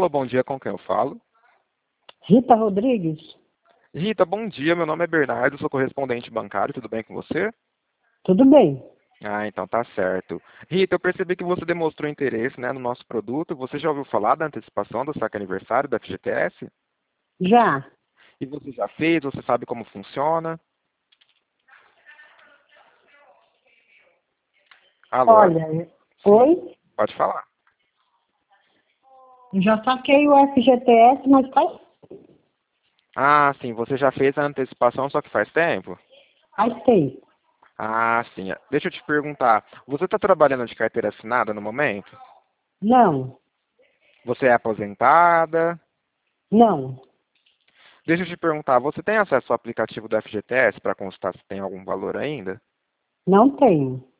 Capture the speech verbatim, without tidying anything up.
Alô, bom dia, com quem eu falo? Rita Rodrigues? Rita, bom dia, meu nome é Bernardo, sou correspondente bancário, tudo bem com você? Tudo bem. Ah, então tá certo. Rita, eu percebi que você demonstrou interesse, né, no nosso produto. Você já ouviu falar da antecipação do saque aniversário da F G T S? Já. E você já fez? Você sabe como funciona? Alô? Olha, Sim, oi? pode falar. Eu já saquei o F G T S, mas faz, Ah, sim, você já fez a antecipação, só que faz tempo? faz tempo. Ah, sim. Deixa eu te perguntar, você está trabalhando de carteira assinada no momento? Não, Você é aposentada? não, Deixa eu te perguntar, você tem acesso ao aplicativo do F G T S para consultar se tem algum valor ainda? não tenho.